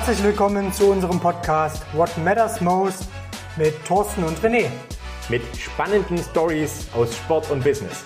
Herzlich willkommen zu unserem Podcast What Matters Most mit Thorsten und René. Mit spannenden Stories aus Sport und Business.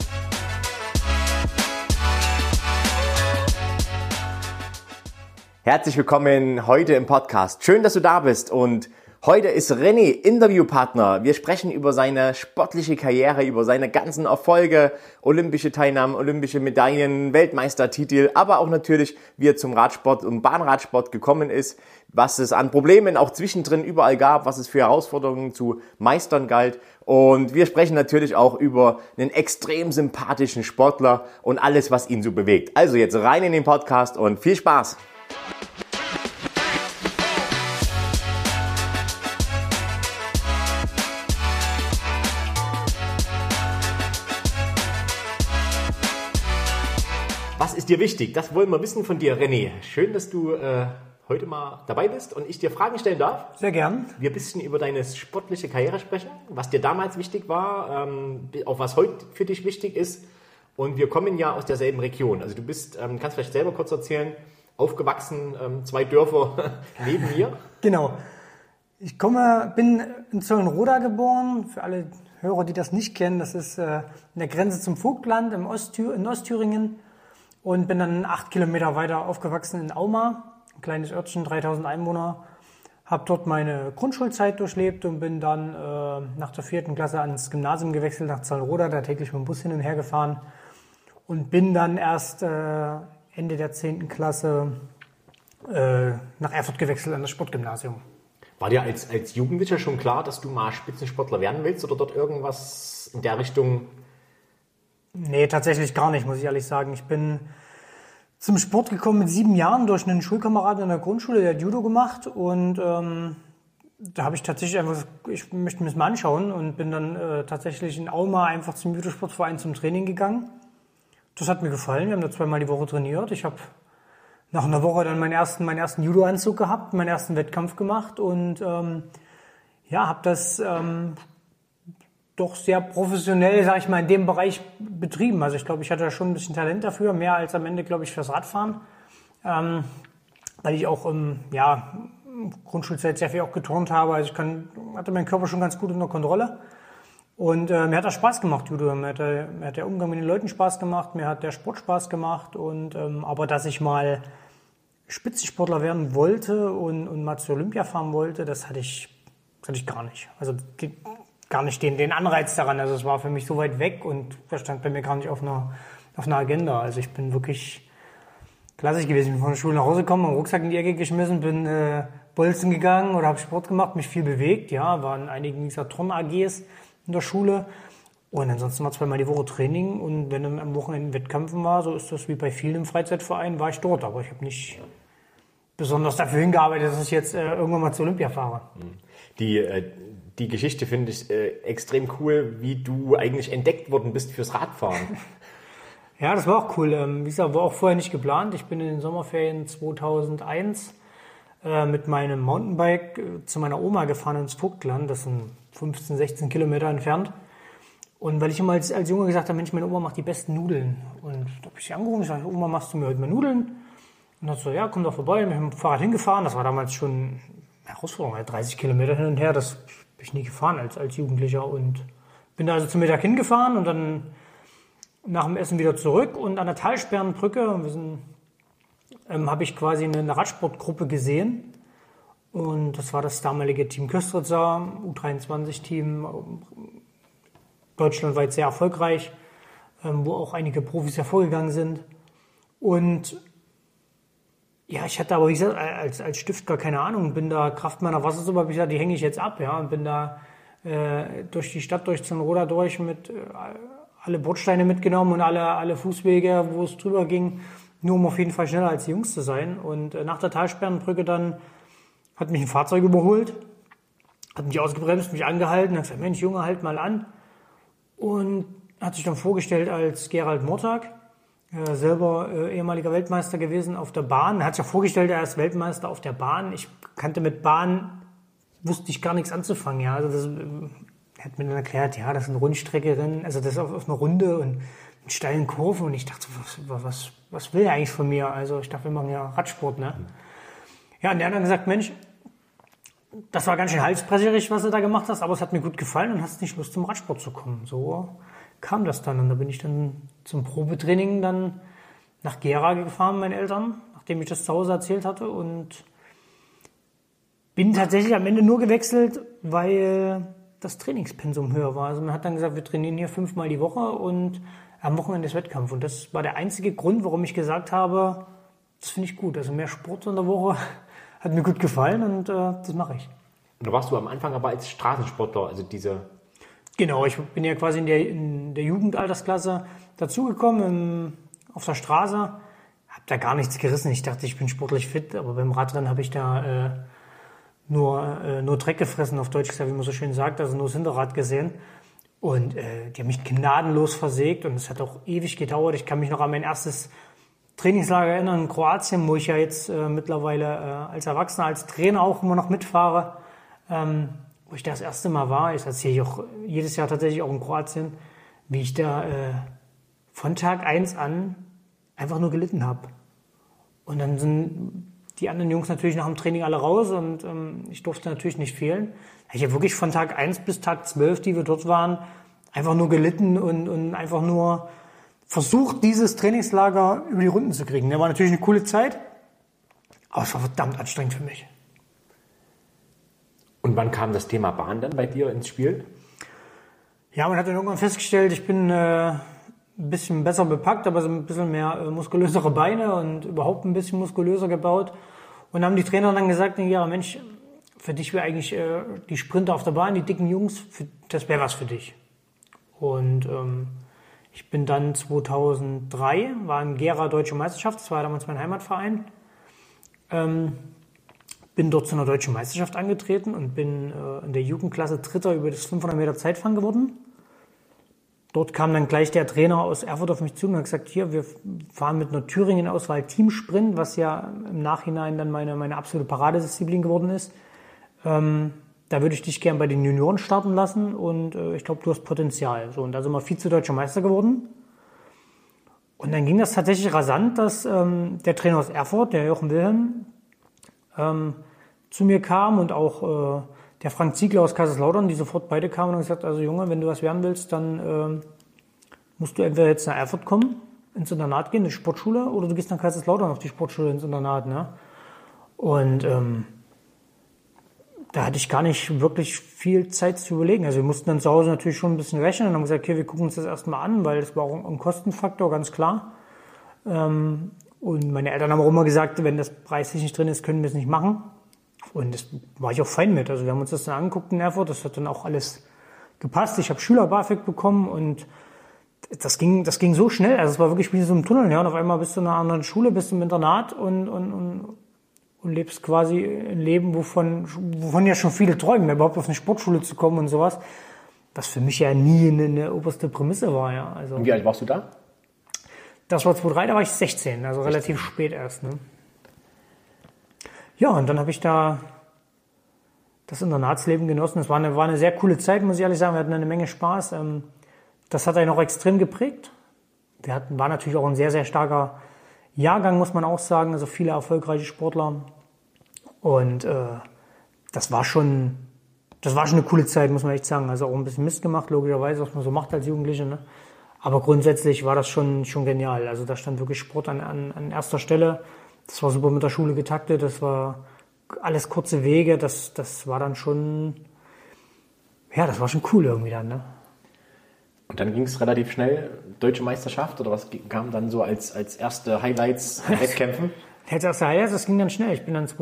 Herzlich willkommen heute im Podcast. Schön, dass du da bist und heute ist René Interviewpartner. Wir sprechen über seine sportliche Karriere, über seine ganzen Erfolge, olympische Teilnahmen, olympische Medaillen, Weltmeistertitel, aber auch natürlich, wie er zum Radsport und Bahnradsport gekommen ist, was es an Problemen auch zwischendrin überall gab, was es für Herausforderungen zu meistern galt. Und wir sprechen natürlich auch über einen extrem sympathischen Sportler und alles, was ihn so bewegt. Also jetzt rein in den Podcast und viel Spaß! Was ist dir wichtig? Das wollen wir wissen von dir, René. Schön, dass du heute mal dabei bist und ich dir Fragen stellen darf. Sehr gern. Wir ein bisschen über deine sportliche Karriere sprechen, was dir damals wichtig war, auch was heute für dich wichtig ist. Und wir kommen ja aus derselben Region. Also du bist, kannst vielleicht selber kurz erzählen, aufgewachsen, 2 Dörfer neben mir. Genau. Ich bin in Zollenroda geboren. Für alle Hörer, die das nicht kennen, das ist an der Grenze zum Vogtland in Ostthüringen. Und bin dann 8 Kilometer weiter aufgewachsen in Auma, ein kleines Örtchen, 3000 Einwohner. Habe dort meine Grundschulzeit durchlebt und bin dann nach der 4. Klasse ans Gymnasium gewechselt, nach Zollenroda, da täglich mit dem Bus hin und her gefahren. Und bin dann erst Ende der 10. Klasse nach Erfurt gewechselt an das Sportgymnasium. War dir als Jugendlicher schon klar, dass du mal Spitzensportler werden willst oder dort irgendwas in der Richtung? Nee, tatsächlich gar nicht, muss ich ehrlich sagen. Ich bin zum Sport gekommen mit 7 Jahren durch einen Schulkameraden in der Grundschule, der hat Judo gemacht und da habe ich tatsächlich einfach, ich möchte mir das mal anschauen und bin dann tatsächlich in Auma einfach zum Judosportverein zum Training gegangen. Das hat mir gefallen, wir haben da 2-mal die Woche trainiert. Ich habe nach einer Woche dann meinen ersten Judo-Anzug gehabt, meinen ersten Wettkampf gemacht und habe das doch sehr professionell, sage ich mal, in dem Bereich betrieben. Also ich glaube, ich hatte da schon ein bisschen Talent dafür, mehr als am Ende, glaube ich, fürs Radfahren. Weil ich auch Grundschulzeit sehr viel auch geturnt habe. Also hatte meinen Körper schon ganz gut unter Kontrolle. Und mir hat das Spaß gemacht, Judo. Mir hat der Umgang mit den Leuten Spaß gemacht, mir hat der Sport Spaß gemacht. Und aber dass ich mal Spitzensportler werden wollte und mal zur Olympia fahren wollte, das hatte ich gar nicht. Also gar nicht den Anreiz daran. Also es war für mich so weit weg und das stand bei mir gar nicht auf einer Agenda. Also ich bin wirklich klassisch gewesen. Ich bin von der Schule nach Hause gekommen, meinen Rucksack in die Ecke geschmissen, bin bolzen gegangen oder habe Sport gemacht, mich viel bewegt. Ja, war in einigen dieser Turn-AGs in der Schule. Und ansonsten war 2-mal die Woche Training und wenn dann am Wochenende Wettkämpfen war, so ist das wie bei vielen im Freizeitverein, war ich dort. Aber ich habe nicht besonders dafür hingearbeitet, dass ich jetzt irgendwann mal zur Olympia fahre. Die Geschichte finde ich extrem cool, wie du eigentlich entdeckt worden bist fürs Radfahren. Ja, das war auch cool. Wie gesagt, war auch vorher nicht geplant. Ich bin in den Sommerferien 2001 mit meinem Mountainbike zu meiner Oma gefahren ins Vogtland. Das sind 15, 16 Kilometer entfernt. Und weil ich immer als Junge gesagt habe, Mensch, meine Oma macht die besten Nudeln. Und da habe ich sie angerufen und gesagt, Oma, machst du mir heute mal Nudeln? Und dann hat sie so, ja, komm doch vorbei. Und wir haben mit dem Fahrrad hingefahren. Das war damals schon eine Herausforderung, 30 Kilometer hin und her. Das bin ich nie gefahren als Jugendlicher. Und bin da also zum Mittag hingefahren und dann nach dem Essen wieder zurück. Und an der Talsperrenbrücke habe ich quasi eine Radsportgruppe gesehen. Und das war das damalige Team Köstritzer, U23-Team, deutschlandweit sehr erfolgreich, wo auch einige Profis hervorgegangen sind. Und ja, ich hatte aber, wie gesagt, als Stift gar keine Ahnung, bin da Kraft meiner Wassersuppe, habe ich gesagt, die hänge ich jetzt ab, ja, und bin da durch die Stadt, durch Zollenroda durch, mit alle Bordsteine mitgenommen und alle Fußwege, wo es drüber ging, nur um auf jeden Fall schneller als die Jungs zu sein. Und nach der Talsperrenbrücke dann hat mich ein Fahrzeug überholt, hat mich ausgebremst, mich angehalten, hat gesagt, Mensch, Junge, halt mal an. Und hat sich dann vorgestellt als Gerald Mortag, selber ehemaliger Weltmeister gewesen auf der Bahn. Er hat sich auch vorgestellt, er ist Weltmeister auf der Bahn. Ich kannte mit Bahn, wusste ich gar nichts anzufangen. Ja. Also er hat mir dann erklärt, ja, das ist ein Rundstreckerin, also das ist auf einer Runde und mit steilen Kurven. Und ich dachte, was will er eigentlich von mir? Also ich dachte, wir machen ja Radsport, ne? Ja, und der hat dann gesagt, Mensch, das war ganz schön halsbrecherig, was du da gemacht hast, aber es hat mir gut gefallen und hast nicht Lust, zum Radsport zu kommen. So kam das dann. Und da bin ich dann zum Probetraining dann nach Gera gefahren, meinen Eltern, nachdem ich das zu Hause erzählt hatte. Und bin tatsächlich am Ende nur gewechselt, weil das Trainingspensum höher war. Also man hat dann gesagt, wir trainieren hier 5-mal die Woche und am Wochenende ist Wettkampf. Und das war der einzige Grund, warum ich gesagt habe, das finde ich gut. Also mehr Sport in der Woche hat mir gut gefallen und das mache ich. Und da warst du am Anfang aber als Straßensportler, also diese... Genau, ich bin ja quasi in der Jugendaltersklasse dazugekommen, auf der Straße. Habe da gar nichts gerissen. Ich dachte, ich bin sportlich fit, aber beim Radrennen habe ich da nur Dreck gefressen, auf Deutsch gesagt, wie man so schön sagt, also nur das Hinterrad gesehen. Und die haben mich gnadenlos versägt und es hat auch ewig gedauert. Ich kann mich noch an mein erstes Trainingslager erinnern in Kroatien, wo ich ja jetzt mittlerweile als Erwachsener, als Trainer auch immer noch mitfahre, wo ich das erste Mal war. Ich erzähle ich auch jedes Jahr tatsächlich auch in Kroatien, wie ich da von Tag 1 an einfach nur gelitten habe. Und dann sind die anderen Jungs natürlich nach dem Training alle raus und ich durfte natürlich nicht fehlen. Ich habe wirklich von Tag 1 bis Tag 12, die wir dort waren, einfach nur gelitten und einfach nur versucht, dieses Trainingslager über die Runden zu kriegen. Das war natürlich eine coole Zeit, aber es war verdammt anstrengend für mich. Und wann kam das Thema Bahn dann bei dir ins Spiel? Ja, man hat dann irgendwann festgestellt, ich bin ein bisschen besser bepackt, aber so ein bisschen mehr muskulösere Beine und überhaupt ein bisschen muskulöser gebaut. Und haben die Trainer dann gesagt, ja Mensch, für dich wäre eigentlich die Sprinter auf der Bahn, die dicken Jungs, das wäre was für dich. Und ich bin dann 2003, war in Gera Deutsche Meisterschaft, das war damals mein Heimatverein, bin dort zu einer Deutschen Meisterschaft angetreten und bin in der Jugendklasse Dritter über das 500 Meter Zeitfahren geworden. Dort kam dann gleich der Trainer aus Erfurt auf mich zu und hat gesagt, hier, wir fahren mit einer Thüringen-Auswahl Teamsprint, was ja im Nachhinein dann meine absolute Paradedisziplin geworden ist. Da würde ich dich gern bei den Junioren starten lassen und ich glaube, du hast Potenzial. So, und da sind wir Vize-Deutscher Meister geworden. Und dann ging das tatsächlich rasant, dass der Trainer aus Erfurt, der Jochen Wilhelm, zu mir kam und auch der Frank Ziegler aus Kaiserslautern, die sofort beide kamen und gesagt, also Junge, wenn du was werden willst, dann musst du entweder jetzt nach Erfurt kommen, ins Internat gehen, in die Sportschule, oder du gehst nach Kaiserslautern auf die Sportschule ins Internat. Ne? Und da hatte ich gar nicht wirklich viel Zeit zu überlegen. Also wir mussten dann zu Hause natürlich schon ein bisschen rechnen und haben gesagt, okay, wir gucken uns das erstmal an, weil das war auch ein Kostenfaktor, ganz klar. Und meine Eltern haben auch immer gesagt, wenn das preislich nicht drin ist, können wir es nicht machen. Und das war ich auch fein mit. Also wir haben uns das dann angeguckt in Erfurt, das hat dann auch alles gepasst. Ich habe Schüler-BAföG bekommen und das ging so schnell. Also es war wirklich wie so ein Tunnel. Ja? Und auf einmal bist du in einer anderen Schule, bist im Internat und lebst quasi ein Leben, wovon ja schon viele träumen, überhaupt auf eine Sportschule zu kommen und sowas. Was für mich ja nie eine oberste Prämisse war. Ja? Also, und wie alt warst du da? Das war 2003, da war ich 16, also 16. Relativ spät erst. Ne? Ja, und dann habe ich da das Internatsleben genossen. Es war eine sehr coole Zeit, muss ich ehrlich sagen. Wir hatten eine Menge Spaß. Das hat einen auch extrem geprägt. War natürlich auch ein sehr, sehr starker Jahrgang, muss man auch sagen. Also viele erfolgreiche Sportler. Und das war schon eine coole Zeit, muss man echt sagen. Also auch ein bisschen Mist gemacht, logischerweise, was man so macht als Jugendliche. Ne? Aber grundsätzlich war das schon genial. Also da stand wirklich Sport an erster Stelle. Das war super mit der Schule getaktet. Das war alles kurze Wege. Das war dann schon, ja, das war schon cool irgendwie dann. Ne? Und dann ging es relativ schnell, Deutsche Meisterschaft oder was kam dann so als erste Highlights Wettkämpfen? Als erste Highlights, das ging dann schnell. Ich bin dann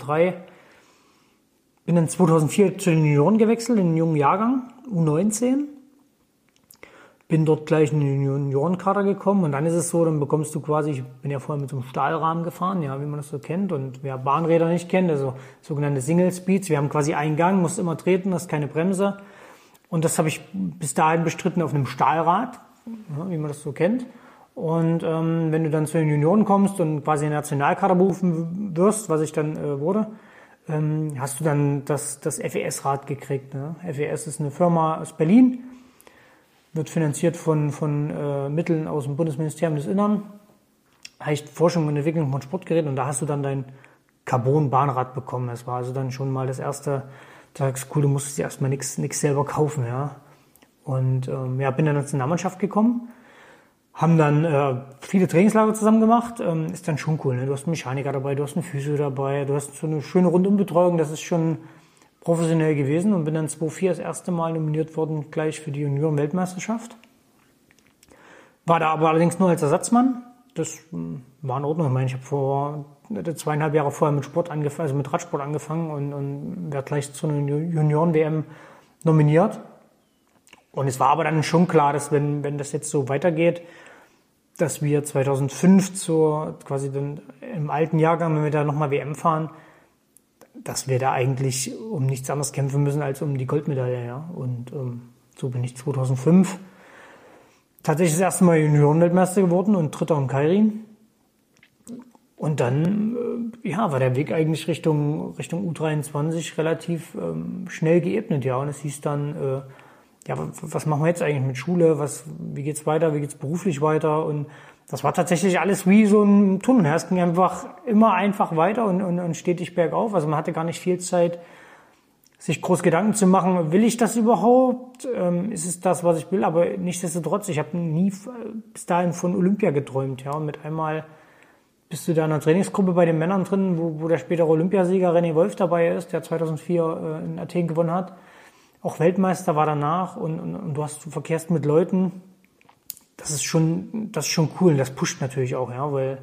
2004 zu den Junioren gewechselt, in den jungen Jahrgang, U19. Bin dort gleich in den Juniorenkader gekommen und dann ist es so, dann bekommst du quasi, ich bin ja vorher mit so einem Stahlrahmen gefahren, ja, wie man das so kennt, und wer Bahnräder nicht kennt, also sogenannte Single Speeds, wir haben quasi einen Gang, musst immer treten, hast keine Bremse und das habe ich bis dahin bestritten auf einem Stahlrad, ja, wie man das so kennt. Und wenn du dann zu den Junioren kommst und quasi in den Nationalkader berufen wirst, was ich dann wurde, hast du dann das FES-Rad gekriegt. Ne? FES ist eine Firma aus Berlin, wird finanziert von Mitteln aus dem Bundesministerium des Innern, heißt Forschung und Entwicklung von Sportgeräten, und da hast du dann dein Carbon-Bahnrad bekommen. Das war also dann schon mal das erste, da sagst cool, du musstest dir erstmal nichts selber kaufen, ja. Und bin dann in die Nationalmannschaft gekommen, haben dann viele Trainingslager zusammen gemacht, ist dann schon cool, ne? Du hast einen Mechaniker dabei, du hast einen Physio dabei, du hast so eine schöne Rundumbetreuung, das ist schon professionell gewesen und bin dann 2004 das erste Mal nominiert worden, gleich für die Junioren-Weltmeisterschaft. War da aber allerdings nur als Ersatzmann. Das war in Ordnung. Ich meine, ich habe 2,5 Jahre vorher mit Sport angefangen, also mit Radsport angefangen und werde gleich zu einer Junioren-WM nominiert. Und es war aber dann schon klar, dass wenn das jetzt so weitergeht, dass wir 2005 quasi dann im alten Jahrgang, wenn wir da nochmal WM fahren, dass wir da eigentlich um nichts anderes kämpfen müssen als um die Goldmedaille. Ja? Und so bin ich 2005 tatsächlich das erste Mal Juniorenweltmeister geworden und Dritter im Keirin. Und dann war der Weg eigentlich Richtung U23 relativ schnell geebnet. Ja? Und es hieß dann, was machen wir jetzt eigentlich mit Schule? Wie geht's weiter? Wie geht's beruflich weiter? Und das war tatsächlich alles wie so ein Tunnel. Es ging immer einfach weiter und stetig bergauf. Also man hatte gar nicht viel Zeit, sich groß Gedanken zu machen, will ich das überhaupt? Ist es das, was ich will? Aber nichtsdestotrotz, ich habe nie bis dahin von Olympia geträumt. Ja, und mit einmal bist du da in einer Trainingsgruppe bei den Männern drin, wo der spätere Olympiasieger René Wolf dabei ist, der 2004 in Athen gewonnen hat. Auch Weltmeister war danach und du verkehrst mit Leuten. Das ist schon cool. Das pusht natürlich auch, ja, weil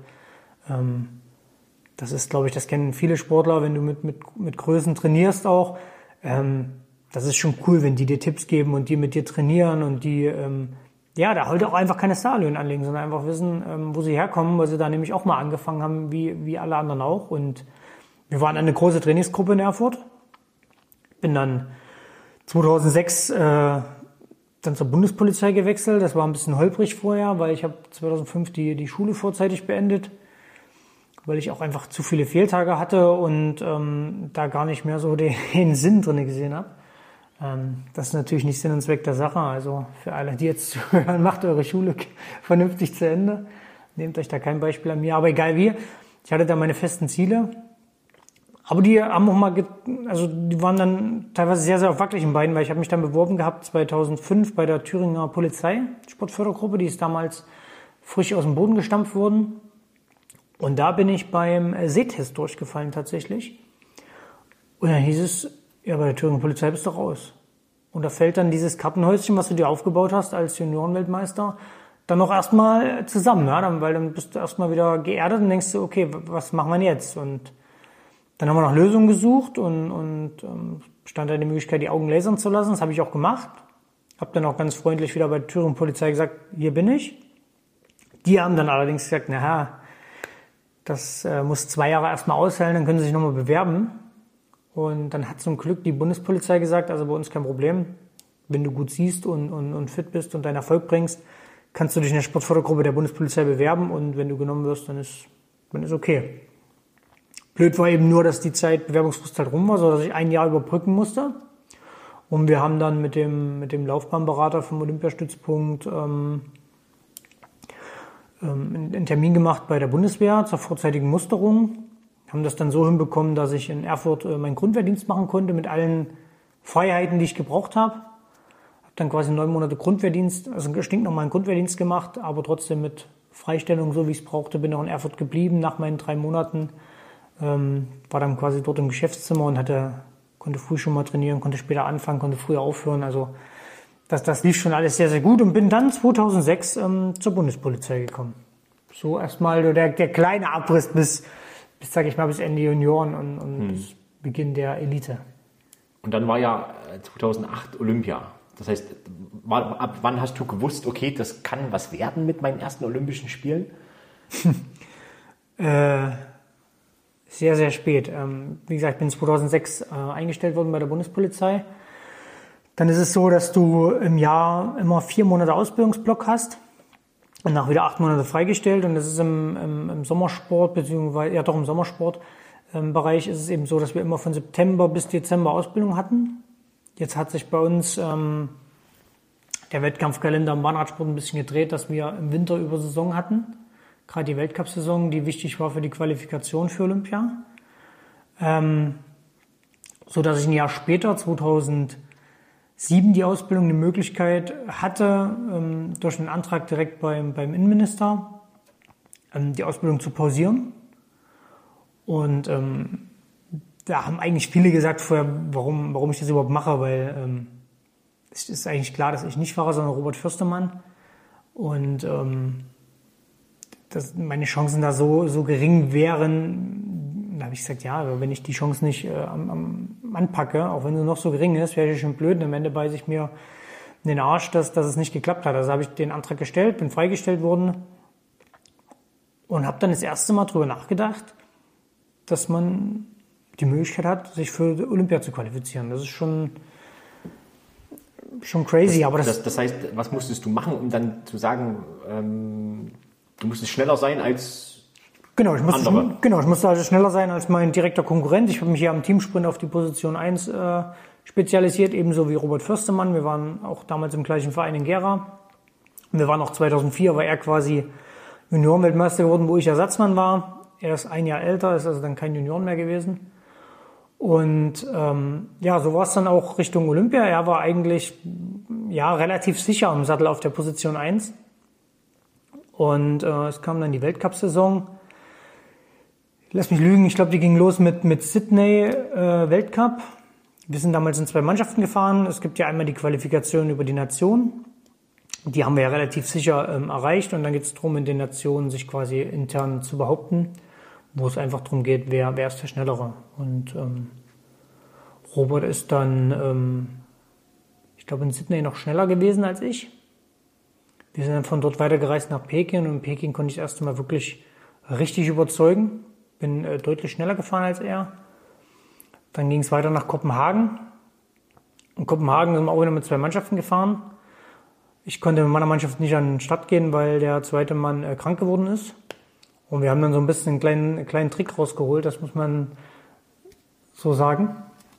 das ist, glaube ich, das kennen viele Sportler, wenn du mit Größen trainierst auch. Das ist schon cool, wenn die dir Tipps geben und die mit dir trainieren und die da heute auch einfach keine Starlöhne anlegen, sondern einfach wissen, wo sie herkommen, weil sie da nämlich auch mal angefangen haben, wie alle anderen auch. Und wir waren eine große Trainingsgruppe in Erfurt. Bin dann 2006 dann zur Bundespolizei gewechselt. Das war ein bisschen holprig vorher, weil ich habe 2005 die Schule vorzeitig beendet, weil ich auch einfach zu viele Fehltage hatte und da gar nicht mehr so den Sinn drin gesehen habe. Das ist natürlich nicht Sinn und Zweck der Sache. Also für alle, die jetzt zuhören, macht eure Schule vernünftig zu Ende. Nehmt euch da kein Beispiel an mir. Aber egal wie, ich hatte da meine festen Ziele. Aber die haben auch mal, die waren dann teilweise sehr, sehr auf wackeligen Beinen, weil ich habe mich dann beworben gehabt 2005 bei der Thüringer Polizei, Sportfördergruppe, die ist damals frisch aus dem Boden gestampft worden. Und da bin ich beim Sehtest durchgefallen tatsächlich. Und dann hieß es, ja, bei der Thüringer Polizei bist du raus. Und da fällt dann dieses Kartenhäuschen, was du dir aufgebaut hast als Juniorenweltmeister, dann noch erstmal zusammen, ja, weil dann bist du erstmal wieder geerdet und denkst du, okay, was machen wir denn jetzt? Und dann haben wir nach Lösungen gesucht und stand da die Möglichkeit, die Augen lasern zu lassen. Das habe ich auch gemacht. Habe dann auch ganz freundlich wieder bei der Thüringer Polizei gesagt, hier bin ich. Die haben dann allerdings gesagt, das muss 2 Jahre erstmal aushalten, dann können Sie sich nochmal bewerben. Und dann hat zum Glück die Bundespolizei gesagt, also bei uns kein Problem, wenn du gut siehst und fit bist und deinen Erfolg bringst, kannst du dich in der Sportfördergruppe der Bundespolizei bewerben und wenn du genommen wirst, dann ist okay. Blöd war eben nur, dass die Bewerbungsfrist halt rum war, so dass ich 1 Jahr überbrücken musste. Und wir haben dann mit dem Laufbahnberater vom Olympiastützpunkt einen Termin gemacht bei der Bundeswehr zur vorzeitigen Musterung. Haben das dann so hinbekommen, dass ich in Erfurt meinen Grundwehrdienst machen konnte mit allen Freiheiten, die ich gebraucht habe. Habe dann quasi 9 Monate Grundwehrdienst, also einen stinknormalen Grundwehrdienst gemacht, aber trotzdem mit Freistellung, so wie ich es brauchte, bin auch in Erfurt geblieben. Nach meinen 3 Monaten war dann quasi dort im Geschäftszimmer und konnte früh schon mal trainieren, konnte später anfangen, konnte früher aufhören. Also das lief schon alles sehr, sehr gut und bin dann 2006 zur Bundespolizei gekommen. So erstmal der kleine Abriss bis Ende Junioren und bis Beginn der Elite. Und dann war ja 2008 Olympia. Das heißt, ab wann hast du gewusst, okay, das kann was werden mit meinen ersten Olympischen Spielen? Sehr, sehr spät. Wie gesagt, ich bin 2006 eingestellt worden bei der Bundespolizei. Dann ist es so, dass du im Jahr immer 4 Monate Ausbildungsblock hast. Und nach wieder 8 Monate freigestellt. Und das ist im Sommersport, beziehungsweise, ja doch im Sommersportbereich ist es eben so, dass wir immer von September bis Dezember Ausbildung hatten. Jetzt hat sich bei uns der Wettkampfkalender im Bahnradsport ein bisschen gedreht, dass wir im Winter über Saison hatten. Gerade die Weltcup-Saison, die wichtig war für die Qualifikation für Olympia. so dass ich ein Jahr später, 2007, die Ausbildung eine Möglichkeit hatte, durch einen Antrag direkt beim Innenminister die Ausbildung zu pausieren. Und da haben eigentlich viele gesagt vorher, warum ich das überhaupt mache, weil es ist eigentlich klar, dass ich nicht fahre, sondern Robert Fürstemann. Und meine Chancen da so gering wären, da habe ich gesagt, ja, aber wenn ich die Chance nicht anpacke, auch wenn sie noch so gering ist, wäre ich schon blöd. Und am Ende beiße ich mir in den Arsch, dass es nicht geklappt hat. Also habe ich den Antrag gestellt, bin freigestellt worden und habe dann das erste Mal drüber nachgedacht, dass man die Möglichkeit hat, sich für Olympia zu qualifizieren. Das ist schon crazy. Das heißt, was musstest du machen, um dann zu sagen, du musstest schneller sein als andere? Ich musste also schneller sein als mein direkter Konkurrent. Ich habe mich hier am Teamsprint auf die Position 1 spezialisiert, ebenso wie Robert Fürstemann. Wir waren auch damals im gleichen Verein in Gera. Und wir waren auch 2004, war er quasi Juniorenweltmeister geworden, wo ich Ersatzmann war. Er ist ein Jahr älter, ist also dann kein Junioren mehr gewesen. Und so war es dann auch Richtung Olympia. Er war eigentlich relativ sicher am Sattel auf der Position 1. Und es kam dann die Weltcup-Saison. Lass mich lügen, ich glaube, die ging los mit Sydney Weltcup. Wir sind damals in 2 Mannschaften gefahren. Es gibt ja einmal die Qualifikation über die Nationen. Die haben wir ja relativ sicher erreicht. Und dann geht es darum, in den Nationen sich quasi intern zu behaupten, wo es einfach darum geht, wer ist der Schnellere. Und Robert ist dann, ich glaube, in Sydney noch schneller gewesen als ich. Wir sind dann von dort weitergereist nach Peking. Und in Peking konnte ich das erste Mal wirklich richtig überzeugen. Bin deutlich schneller gefahren als er. Dann ging es weiter nach Kopenhagen. In Kopenhagen sind wir auch wieder mit 2 Mannschaften gefahren. Ich konnte mit meiner Mannschaft nicht an den Start gehen, weil der zweite Mann krank geworden ist. Und wir haben dann so ein bisschen einen kleinen Trick rausgeholt, das muss man so sagen.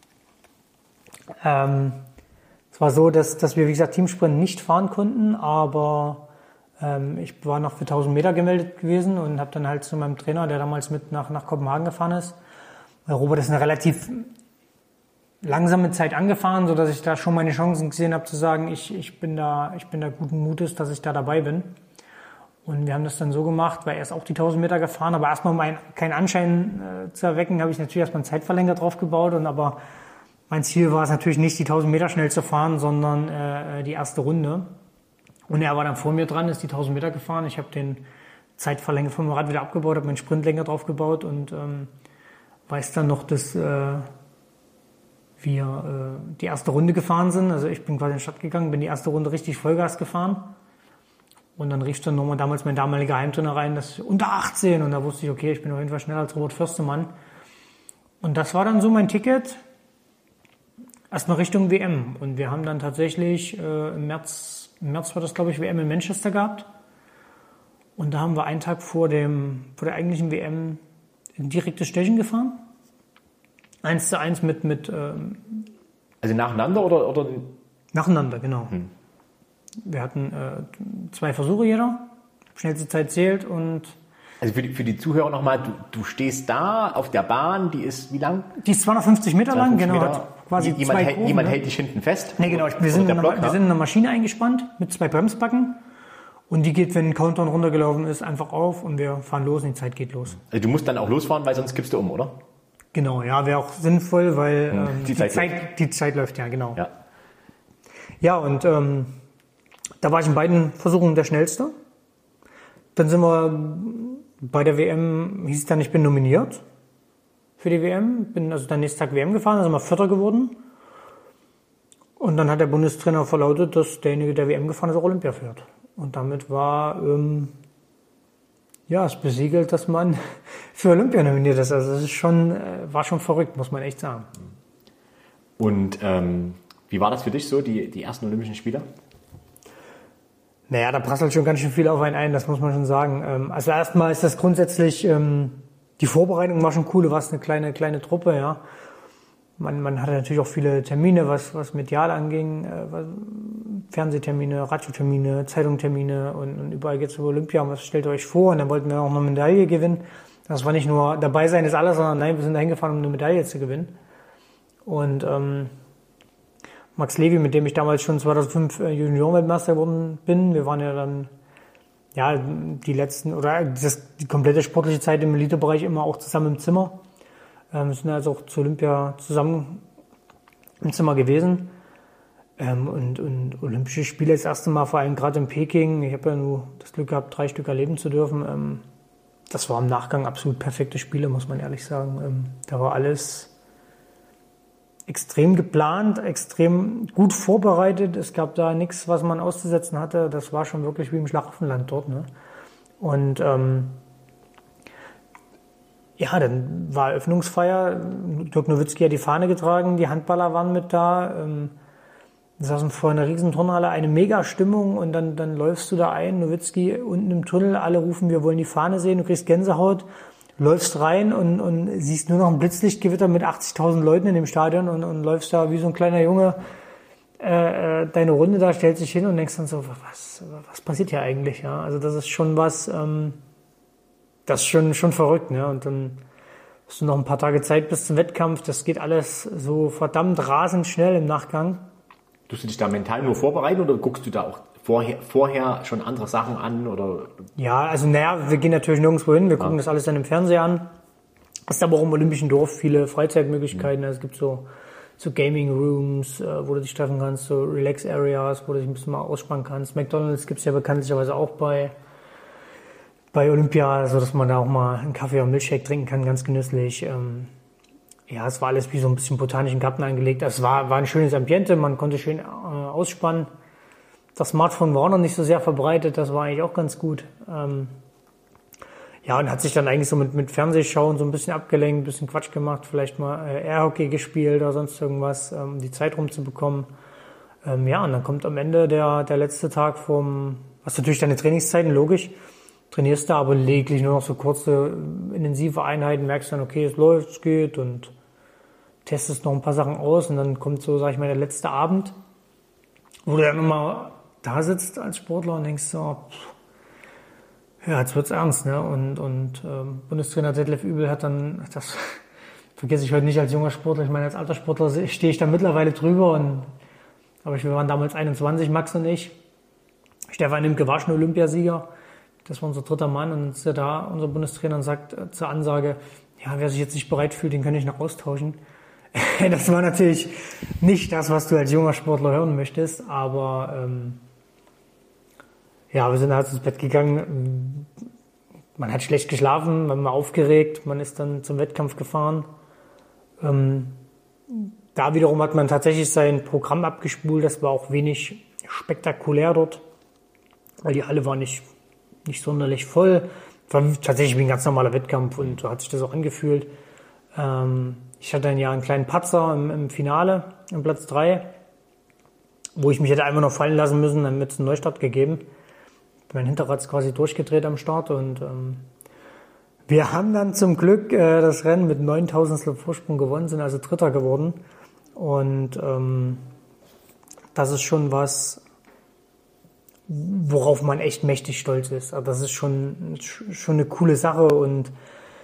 Es war so, dass wir, wie gesagt, Teamsprint nicht fahren konnten, aber ich war noch für 1000 Meter gemeldet gewesen und habe dann halt zu meinem Trainer, der damals mit nach Kopenhagen gefahren ist, weil Robert ist eine relativ langsame Zeit angefahren, sodass ich da schon meine Chancen gesehen habe zu sagen, ich bin da guten Mutes, dass ich da dabei bin. Und wir haben das dann so gemacht, weil er ist auch die 1000 Meter gefahren, aber erstmal um keinen Anschein zu erwecken, habe ich natürlich erstmal einen Zeitverlänger drauf gebaut. Aber mein Ziel war es natürlich nicht, die 1000 Meter schnell zu fahren, sondern die erste Runde. Und er war dann vor mir dran, ist die 1000 Meter gefahren. Ich habe den Zeitverlänger vom Rad wieder abgebaut, habe meinen Sprintlänger drauf gebaut und weiß dann noch, dass wir die erste Runde gefahren sind. Also ich bin quasi in die Stadt gegangen, bin die erste Runde richtig Vollgas gefahren. Und dann rief dann nochmal damals mein damaliger Heimtrainer rein, dass ich unter 18. Und da wusste ich, okay, ich bin auf jeden Fall schneller als Robert Fürstemann. Und das war dann so mein Ticket. Erstmal Richtung WM. Und wir haben dann tatsächlich im März war das, glaube ich, WM in Manchester gehabt. Und da haben wir einen Tag vor der eigentlichen WM ein direktes Stechen gefahren. 1:1 mit also nacheinander oder? Nacheinander, genau. Wir hatten 2 Versuche jeder. Schnellste Zeit zählt und... Also für die Zuhörer nochmal, du stehst da auf der Bahn, die ist wie lang? Die ist 250 Meter lang, genau. Meter. Quasi Jemand hält dich hinten fest? Nee, genau. Wir sind in einer Maschine eingespannt mit 2 Bremsbacken. Und die geht, wenn ein Countdown runtergelaufen ist, einfach auf und wir fahren los und die Zeit geht los. Also du musst dann auch losfahren, weil sonst kippst du um, oder? Genau, ja, wäre auch sinnvoll, weil die Zeit läuft, ja, genau. Ja, ja und da war ich in beiden Versuchen der Schnellste. Dann sind wir bei der WM, hieß es dann, ich bin nominiert für die WM. Bin also dann nächsten Tag WM gefahren, da sind wir Vierter geworden. Und dann hat der Bundestrainer verlautet, dass derjenige, der WM gefahren ist, auch Olympia fährt. Und damit war es besiegelt, dass man für Olympia nominiert ist. Also das ist war schon verrückt, muss man echt sagen. Und wie war das für dich so, die ersten Olympischen Spiele? Naja, da prasselt schon ganz schön viel auf einen ein, das muss man schon sagen. Also erstmal ist das grundsätzlich, die Vorbereitung war schon cool, du warst eine kleine Truppe, ja. Man hatte natürlich auch viele Termine, was medial anging, Fernsehtermine, Radiotermine, Zeitungtermine und überall geht's über Olympia und was stellt ihr euch vor? Und dann wollten wir auch eine Medaille gewinnen. Das war nicht nur dabei sein ist alles, sondern nein, wir sind da hingefahren, um eine Medaille zu gewinnen. Und Max Levy, mit dem ich damals schon 2005 Juniorenweltmeister geworden bin, wir waren ja dann die komplette sportliche Zeit im Elitebereich immer auch zusammen im Zimmer. Wir sind also auch zu Olympia zusammen im Zimmer gewesen. Und Olympische Spiele das erste Mal, vor allem gerade in Peking. Ich habe ja nur das Glück gehabt, 3 Stück erleben zu dürfen. Das war im Nachgang absolut perfekte Spiele, muss man ehrlich sagen. Da war alles extrem geplant, extrem gut vorbereitet. Es gab da nichts, was man auszusetzen hatte. Das war schon wirklich wie im Schlachtofenland dort. Ne? Und dann war Eröffnungsfeier. Dirk Nowitzki hat die Fahne getragen, die Handballer waren mit da. Wir saßen vor einer riesen Turnhalle, eine Mega-Stimmung und dann läufst du da ein, Nowitzki unten im Tunnel, alle rufen, wir wollen die Fahne sehen, du kriegst Gänsehaut, läufst rein und siehst nur noch ein Blitzlichtgewitter mit 80.000 Leuten in dem Stadion und läufst da wie so ein kleiner Junge deine Runde da, stellst dich hin und denkst dann so, was passiert hier eigentlich? Ja? Also das ist schon was, das ist schon verrückt. Ne? Und dann hast du noch ein paar Tage Zeit bis zum Wettkampf, das geht alles so verdammt rasend schnell im Nachgang. Tust du dich da mental nur vorbereiten oder guckst du da auch vorher schon andere Sachen an? Oder? Ja, also wir gehen natürlich nirgendwo hin, wir gucken das alles dann im Fernseher an. Es ist aber auch im Olympischen Dorf viele Freizeitmöglichkeiten. Also es gibt so Gaming Rooms, wo du dich treffen kannst, so Relax Areas, wo du dich ein bisschen mal ausspannen kannst. McDonald's gibt es ja bekanntlicherweise auch bei Olympia, so dass man da auch mal einen Kaffee oder einen Milchshake trinken kann, ganz genüsslich. Es war alles wie so ein bisschen botanischen Garten angelegt. Es war ein schönes Ambiente, man konnte schön ausspannen. Das Smartphone war auch noch nicht so sehr verbreitet, das war eigentlich auch ganz gut. Und hat sich dann eigentlich so mit Fernsehschauen so ein bisschen abgelenkt, ein bisschen Quatsch gemacht, vielleicht mal Airhockey gespielt oder sonst irgendwas, um die Zeit rumzubekommen. Und dann kommt am Ende der letzte Tag hast natürlich deine Trainingszeiten, logisch. Trainierst da aber lediglich nur noch so kurze, intensive Einheiten, merkst dann, okay, es läuft, es geht und testest noch ein paar Sachen aus und dann kommt so, sag ich mal, der letzte Abend, wo du dann immer da sitzt als Sportler und denkst so, jetzt wird's ernst, ne? Und Bundestrainer Detlef Übel hat dann, das vergesse ich heute nicht als junger Sportler, ich meine, als alter Sportler stehe ich da mittlerweile drüber aber wir waren damals 21, Max und ich. Stefan Imke war schon Olympiasieger. Das war unser 3. Mann und dann ist da unser Bundestrainer und sagt zur Ansage, wer sich jetzt nicht bereit fühlt, den kann ich noch austauschen. Das war natürlich nicht das, was du als junger Sportler hören möchtest, aber wir sind halt ins Bett gegangen. Man hat schlecht geschlafen, man war aufgeregt, man ist dann zum Wettkampf gefahren. Da wiederum hat man tatsächlich sein Programm abgespult, das war auch wenig spektakulär dort, weil die Halle war nicht sonderlich voll. Es war tatsächlich wie ein ganz normaler Wettkampf und so hat sich das auch angefühlt. Ich hatte einen kleinen Patzer im Finale, im Platz 3, wo ich mich hätte einfach noch fallen lassen müssen, dann wird es einen Neustart gegeben. Mein Hinterrad ist quasi durchgedreht am Start und wir haben dann zum Glück das Rennen mit 9.000 Vorsprung gewonnen, sind also Dritter geworden. Und das ist schon was, worauf man echt mächtig stolz ist. Also das ist schon eine coole Sache und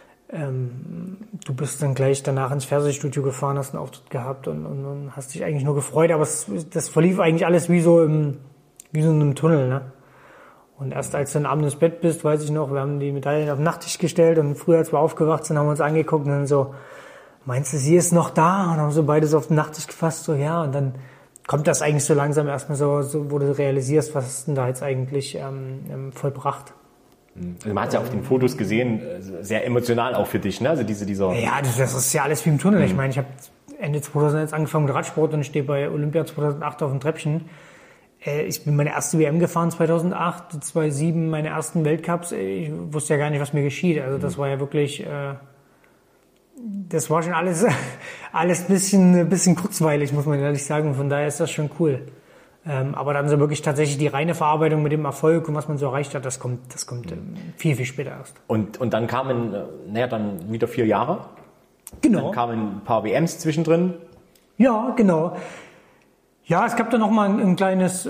du bist dann gleich danach ins Fernsehstudio gefahren, hast einen Auftritt gehabt und hast dich eigentlich nur gefreut, aber das verlief eigentlich alles wie so in einem Tunnel, ne? Und erst als du dann abends ins Bett bist, weiß ich noch, wir haben die Medaillen auf den Nachttisch gestellt und früher, als wir aufgewacht sind, haben wir uns angeguckt und dann so, meinst du, sie ist noch da? Und haben so beide so auf den Nachttisch gefasst, so ja, und dann kommt das eigentlich so langsam erstmal so, wo du realisierst, was hast du denn da jetzt eigentlich vollbracht. Also man hat es ja auf den Fotos gesehen, sehr emotional auch für dich, ne? Also dieser. Ja, das ist ja alles wie im Tunnel. Ich meine, ich habe Ende 2000 jetzt angefangen mit Radsport und stehe bei Olympia 2008 auf dem Treppchen. Ich bin meine erste WM gefahren 2008, 2007 meine ersten Weltcups. Ich wusste ja gar nicht, was mir geschieht. Also das war ja wirklich, das war schon alles bisschen kurzweilig, muss man ehrlich sagen. Von daher ist das schon cool. Aber dann so wirklich tatsächlich die reine Verarbeitung mit dem Erfolg und was man so erreicht hat, das kommt viel, viel später erst. Und dann kamen, dann wieder 4 Jahre. Genau. Dann kamen ein paar WMs zwischendrin. Ja, genau. Ja, es gab dann noch mal ein kleines,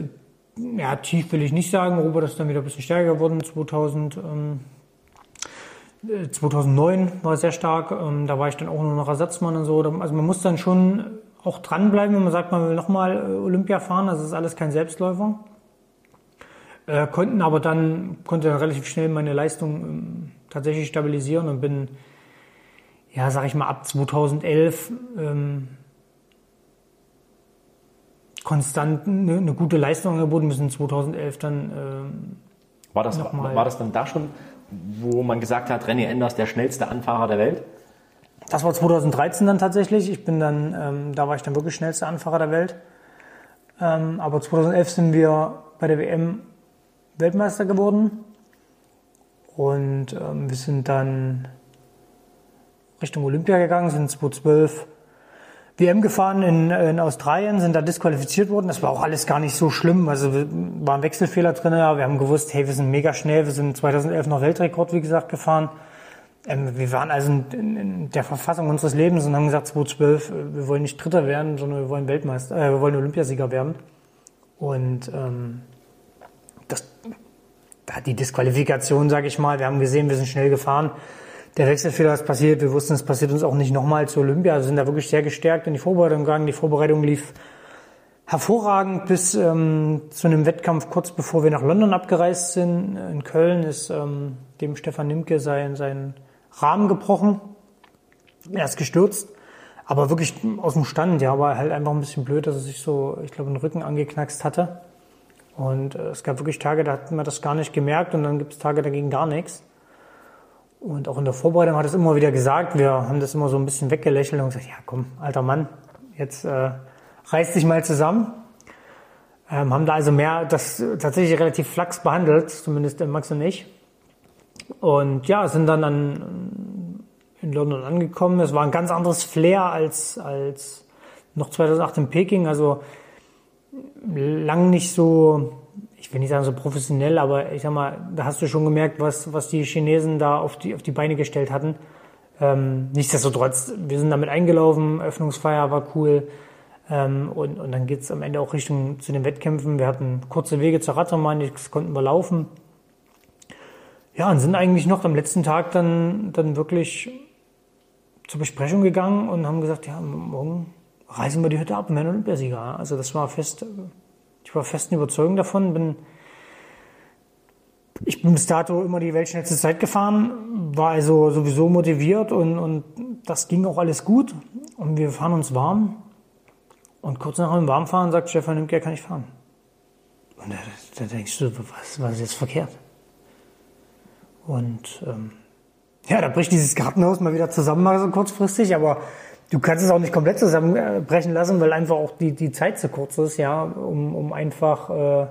tief will ich nicht sagen. Robert ist dann wieder ein bisschen stärker geworden, 2000. 2009 war sehr stark. Da war ich dann auch nur noch Ersatzmann und so. Also man muss dann schon auch dranbleiben, wenn man sagt, man will nochmal Olympia fahren. Das ist alles kein Selbstläufer. Konnte dann relativ schnell meine Leistung tatsächlich stabilisieren und bin, ja, sag ich mal, ab 2011 konstant eine gute Leistung angeboten, bis in 2011 dann war das dann da schon, wo man gesagt hat, René Enders, der schnellste Anfahrer der Welt? Das war 2013 dann tatsächlich. Ich bin dann, da war ich dann wirklich schnellster Anfahrer der Welt. Aber 2011 sind wir bei der WM Weltmeister geworden. Und wir sind dann Richtung Olympia gegangen, sind 2012 WM gefahren in Australien, sind da disqualifiziert worden. Das war auch alles gar nicht so schlimm. Also war ein Wechselfehler drin. Aber wir haben gewusst, hey, wir sind mega schnell. Wir sind 2011 noch Weltrekord, wie gesagt, gefahren. Wir waren also in der Verfassung unseres Lebens und haben gesagt, 2012, wir wollen nicht Dritter werden, sondern wir wollen wir wollen Olympiasieger werden. Und die Disqualifikation, sage ich mal, wir haben gesehen, wir sind schnell gefahren. Der Wechselfehler ist passiert, wir wussten, es passiert uns auch nicht nochmal zur Olympia. Wir sind da wirklich sehr gestärkt in die Vorbereitung gegangen. Die Vorbereitung lief hervorragend bis zu einem Wettkampf kurz bevor wir nach London abgereist sind. In Köln ist dem Stefan Nimke sein Rahmen gebrochen. Er ist gestürzt, aber wirklich aus dem Stand. Ja, war halt einfach ein bisschen blöd, dass er sich so, ich glaube, den Rücken angeknackst hatte. Und es gab wirklich Tage, da hat man das gar nicht gemerkt und dann gibt es Tage, da ging gar nichts. Und auch in der Vorbereitung hat es immer wieder gesagt, wir haben das immer so ein bisschen weggelächelt und gesagt, ja komm, alter Mann, jetzt reiß dich mal zusammen. Haben da also das tatsächlich relativ flachs behandelt, zumindest Max und ich. Und ja, sind dann in London angekommen. Es war ein ganz anderes Flair als noch 2008 in Peking, also lang nicht so, ich will nicht sagen so professionell, aber ich sag mal, da hast du schon gemerkt, was die Chinesen da auf die Beine gestellt hatten. Nichtsdestotrotz, wir sind damit eingelaufen, Öffnungsfeier war cool. Und dann geht's am Ende auch Richtung zu den Wettkämpfen. Wir hatten kurze Wege zur Radrennbahn, das konnten wir laufen. Ja, und sind eigentlich noch am letzten Tag dann wirklich zur Besprechung gegangen und haben gesagt, ja, morgen reisen wir die Hütte ab und werden Olympiasieger. Also das war ich war festen Überzeugung davon. Ich bin bis dato immer die weltschnellste Zeit gefahren, war also sowieso motiviert und das ging auch alles gut. Und wir fahren uns warm. Und kurz nach dem Warmfahren sagt Stefan Nimke, kann ich fahren. Und da denkst du, was ist jetzt verkehrt? Und ja, da bricht dieses Gartenhaus mal wieder zusammen, mal so kurzfristig, aber du kannst es auch nicht komplett zusammenbrechen lassen, weil einfach auch die Zeit zu kurz ist, ja, um einfach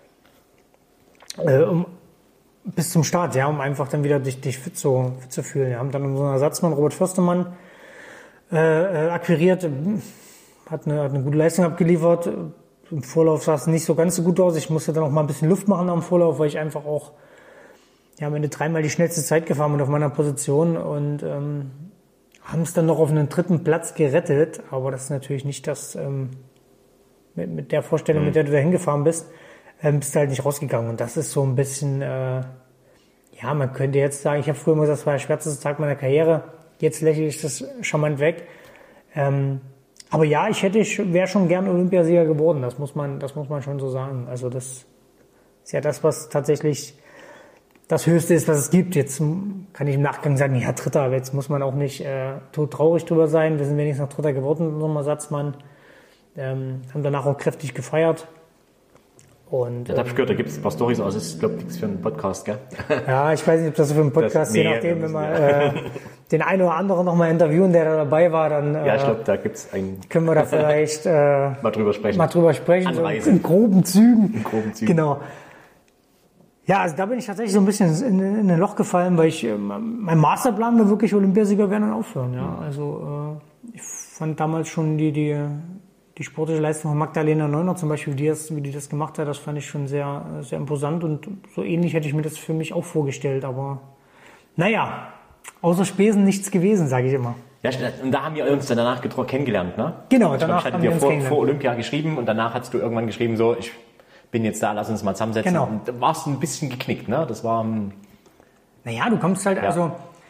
bis zum Start, ja, um einfach dann wieder dich fit zu fühlen. Wir haben dann unseren Ersatzmann Robert Förstermann akquiriert, hat eine gute Leistung abgeliefert. Im Vorlauf sah es nicht so ganz so gut aus. Ich musste dann auch mal ein bisschen Luft machen am Vorlauf, weil ich einfach auch am Ende 3-mal die schnellste Zeit gefahren bin auf meiner Position und haben es dann noch auf einen 3. Platz gerettet, aber das ist natürlich nicht das, mit der Vorstellung, mit der du da hingefahren bist, bist du halt nicht rausgegangen. Und das ist so ein bisschen, man könnte jetzt sagen, ich habe früher immer gesagt, das war der schwärzeste Tag meiner Karriere, jetzt lächle ich das charmant weg. Aber ja, wäre schon gern Olympiasieger geworden, das muss man schon so sagen. Also das ist ja das, was tatsächlich das Höchste ist, was es gibt. Jetzt kann ich im Nachgang sagen, ja, Dritter, aber jetzt muss man auch nicht todtraurig drüber sein. Wir sind wenigstens noch Dritter geworden mit unserem Ersatzmann. Haben danach auch kräftig gefeiert. Und, das habe ich gehört, da gibt es ein paar Storys aus. Ich glaube, nichts für einen Podcast, gell? Ja, ich weiß nicht, ob das so für einen Podcast, je nachdem, wenn wir den einen oder anderen noch mal interviewen, der da dabei war, dann ja, ich glaube, da gibt's können wir da vielleicht mal drüber sprechen. So in groben Zügen. Genau. Ja, also da bin ich tatsächlich so ein bisschen in ein Loch gefallen, weil mein Masterplan war wirklich Olympiasieger werden und aufhören. Ja, also ich fand damals schon die sportliche Leistung von Magdalena Neuner zum Beispiel, wie die das gemacht hat, das fand ich schon sehr, sehr imposant und so ähnlich hätte ich mir das für mich auch vorgestellt. Aber naja, außer Spesen nichts gewesen, sage ich immer. Ja, und da haben wir uns dann danach kennengelernt, ne? Genau, danach haben wir uns vor Olympia geschrieben und danach hast du irgendwann geschrieben, so, ich bin jetzt da, lass uns mal zusammensetzen. Genau. Und da warst du ein bisschen geknickt, ne? Das war... Naja, du kommst halt, also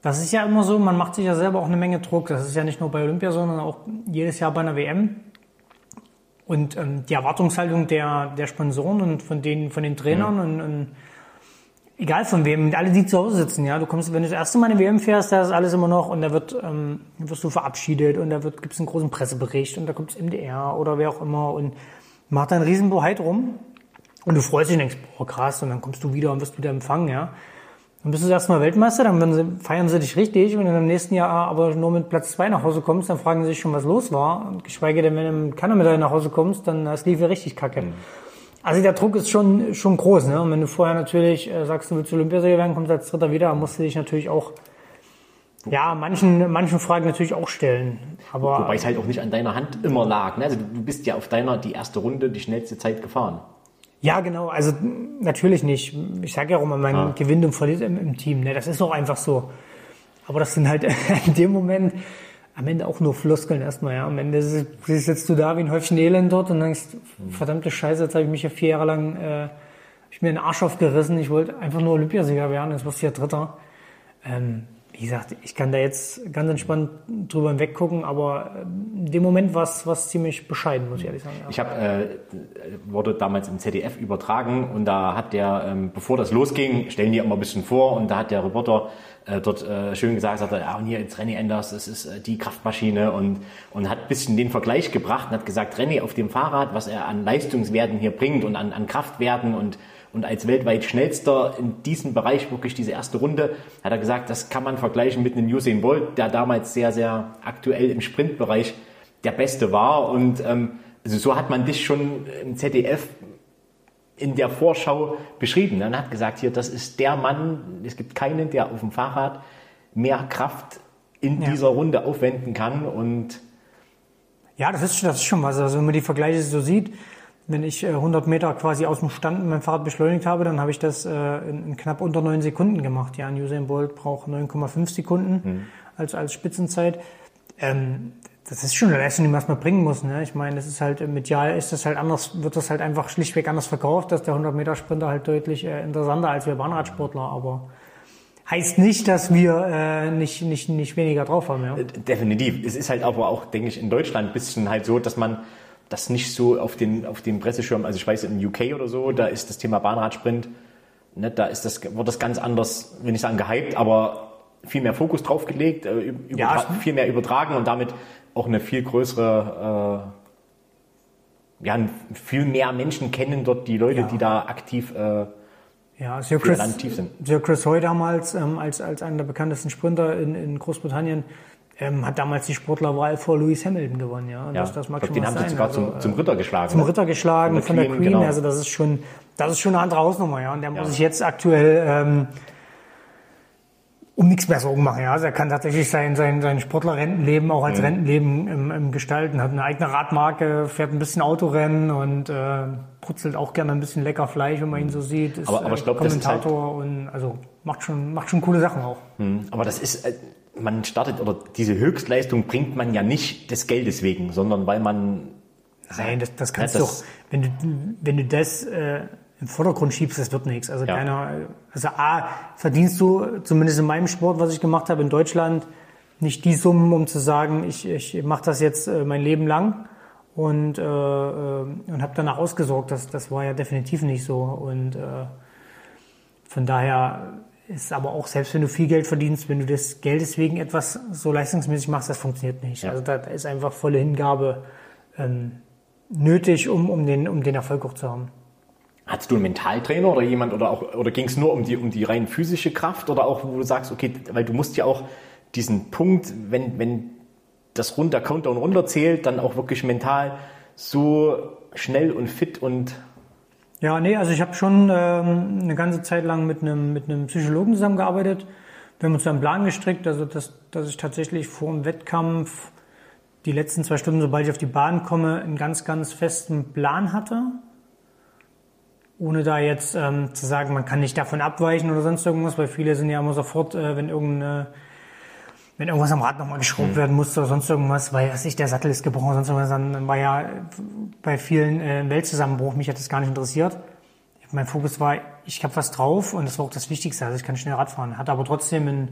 Das ist ja immer so, man macht sich ja selber auch eine Menge Druck. Das ist ja nicht nur bei Olympia, sondern auch jedes Jahr bei einer WM. Und die Erwartungshaltung der Sponsoren und von den Trainern und egal von wem, alle, die zu Hause sitzen, ja, du kommst, wenn du das erste Mal eine WM fährst, da ist alles immer noch und da wirst du verabschiedet und da gibt's einen großen Pressebericht und da kommt's MDR oder wer auch immer und macht da einen riesen Bohai drum und du freust dich und denkst, boah, krass, und dann kommst du wieder und wirst wieder empfangen, ja. Dann bist du das erste Mal Weltmeister, dann feiern sie dich richtig und wenn du im nächsten Jahr aber nur mit Platz 2 nach Hause kommst, dann fragen sie sich schon, was los war. Und geschweige denn, wenn du mit Kannermedaille nach Hause kommst, dann das lief ja richtig kacke. Also der Druck ist schon groß, ne? Und wenn du vorher natürlich sagst, du willst Olympiasieger werden, kommst als Dritter wieder, dann musst du dich natürlich auch, ja, manchen Fragen natürlich auch stellen. Aber wobei es halt auch nicht an deiner Hand immer lag, ne? Also du bist ja auf die erste Runde die schnellste Zeit gefahren. Ja, genau, also natürlich nicht. Ich sage ja auch immer, man gewinnt und verliert im Team. Ne? Das ist auch einfach so. Aber das sind halt in dem Moment am Ende auch nur Floskeln erstmal. Ja? Am Ende sitzt du da wie ein Häufchen Elend dort und denkst, verdammte Scheiße, jetzt habe ich mich ja 4 Jahre lang ich mir den Arsch aufgerissen. Ich wollte einfach nur Olympiasieger werden, jetzt wirst du ja Dritter. Wie gesagt, ich kann da jetzt ganz entspannt drüber hinweggucken, aber in dem Moment war es ziemlich bescheiden, muss ich ehrlich sagen. Ja. Ich wurde damals im ZDF übertragen und da hat der, bevor das losging, stellen die immer ein bisschen vor und da hat der Reporter dort schön gesagt, und hier jetzt René Enders, das ist die Kraftmaschine und hat ein bisschen den Vergleich gebracht und hat gesagt, René auf dem Fahrrad, was er an Leistungswerten hier bringt und an Kraftwerten und als weltweit schnellster in diesem Bereich wirklich diese erste Runde, hat er gesagt, das kann man vergleichen mit einem Usain Bolt, der damals sehr, sehr aktuell im Sprintbereich der Beste war. Und also so hat man dich schon im ZDF in der Vorschau beschrieben. Dann hat gesagt, hier, das ist der Mann, es gibt keinen, der auf dem Fahrrad mehr Kraft in dieser Runde aufwenden kann. Und ja, das ist schon was. Also wenn man die Vergleiche so sieht, wenn ich 100 Meter quasi aus dem Stand mit meinem Fahrrad beschleunigt habe, dann habe ich das in knapp unter 9 Sekunden gemacht. Ja, ein Usain Bolt braucht 9,5 Sekunden als Spitzenzeit. Das ist schon eine Leistung, die man erstmal bringen muss. Ne? Ich meine, das ist halt medial ist das halt anders, wird das halt einfach schlichtweg anders verkauft, dass der 100-Meter-Sprinter halt deutlich interessanter als wir Bahnradsportler. Aber heißt nicht, dass wir nicht weniger drauf haben. Ja? Definitiv. Es ist halt aber auch, denke ich, in Deutschland ein bisschen halt so, dass man das nicht so auf den Presseschirm, also ich weiß, in UK oder so, da ist das Thema Bahnradsprint, ne, wird das ganz anders, will ich sagen, gehypt, aber viel mehr Fokus drauf gelegt, viel mehr übertragen und damit auch eine viel größere, viel mehr Menschen kennen dort die Leute, die da aktiv Sir Chris Hoy damals als einer der bekanntesten Sprinter in Großbritannien hat damals die Sportlerwahl vor Lewis Hamilton gewonnen, ja. Und das mag schon den haben sie sogar zum Ritter geschlagen. Zum Ritter geschlagen von der Queen. Genau. Also das ist schon eine andere Hausnummer, ja. Und der muss sich jetzt aktuell um nichts mehr Sorgen machen, ja. Also er kann tatsächlich sein Sportlerrentenleben auch als Rentenleben gestalten. Hat eine eigene Radmarke, fährt ein bisschen Autorennen und putzelt auch gerne ein bisschen lecker Fleisch, wenn man ihn so sieht. Ist aber ich glaube, Kommentator und also macht schon coole Sachen auch. Aber das ist man startet, oder diese Höchstleistung bringt man ja nicht des Geldes wegen, sondern weil man... Nein, das kannst du doch, wenn du das im Vordergrund schiebst, das wird nichts. Also A, verdienst du, zumindest in meinem Sport, was ich gemacht habe in Deutschland, nicht die Summen, um zu sagen, ich mache das jetzt mein Leben lang und habe danach ausgesorgt. Das war ja definitiv nicht so. Und von daher... ist aber auch, selbst wenn du viel Geld verdienst, wenn du des Geldes wegen etwas so leistungsmäßig machst, das funktioniert nicht. Ja. Also da ist einfach volle Hingabe nötig, um den Erfolg auch zu haben. Hattest du einen Mentaltrainer oder jemand oder ging es nur um die rein physische Kraft oder auch, wo du sagst, okay, weil du musst ja auch diesen Punkt, wenn das der Countdown runterzählt, dann auch wirklich mental so schnell und fit und... Ja, nee, also ich habe schon eine ganze Zeit lang mit einem Psychologen zusammengearbeitet. Wir haben uns da einen Plan gestrickt, also dass ich tatsächlich vor dem Wettkampf die letzten 2 Stunden, sobald ich auf die Bahn komme, einen ganz, ganz festen Plan hatte. Ohne da jetzt zu sagen, man kann nicht davon abweichen oder sonst irgendwas, weil viele sind ja immer sofort, wenn irgendwas am Rad nochmal geschraubt werden musste oder sonst irgendwas, weil der Sattel ist gebrochen oder sonst irgendwas, dann war ja bei vielen Weltzusammenbruch, mich hat das gar nicht interessiert. Mein Fokus war, ich habe was drauf und das war auch das Wichtigste, also ich kann schnell Rad fahren. Hatte aber trotzdem einen